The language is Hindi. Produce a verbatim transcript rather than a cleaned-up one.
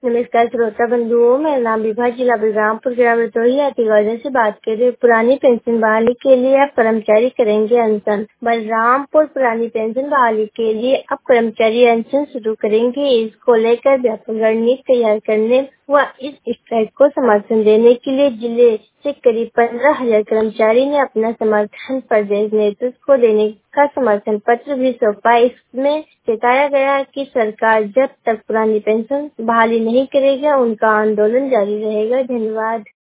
नमस्कार श्रोता बंधुओं, मेरा नाम विभा, जिला बलरामपुर, ग्राम रतोही आतिगौजा से बात कर रही हूँ। पुरानी पेंशन बहाली के लिए अब कर्मचारी करेंगे अनशन। बलरामपुर पुरानी पेंशन बहाली के लिए अब कर्मचारी अनशन शुरू करेंगे। इसको लेकर व्यापक रणनीति तैयार करने व इस स्ट्राइक को समर्थन देने के लिए जिले से करीब पंद्रह हजार कर्मचारी ने अपना समर्थन प्रदेश नेतृत्व को देने का समर्थन पत्र भी सौंपा। इसमें बताया गया कि सरकार जब तक पुरानी पेंशन बहाली नहीं करेगा, उनका आंदोलन जारी रहेगा। धन्यवाद।